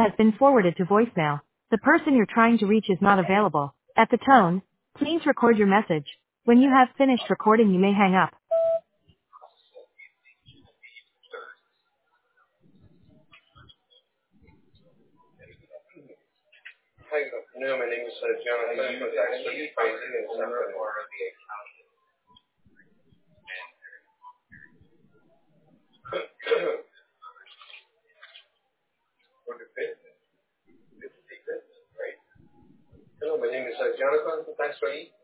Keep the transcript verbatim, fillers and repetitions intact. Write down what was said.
has been forwarded to voicemail. The person you're trying to reach is not available. At the tone, please record your message. When you have finished recording, you may hang up. Hi, good afternoon. My name is uh, Jonathan from Tax Relief Pricing in Sacramento. Hello, my name is uh, Jonathan from Tax Relief.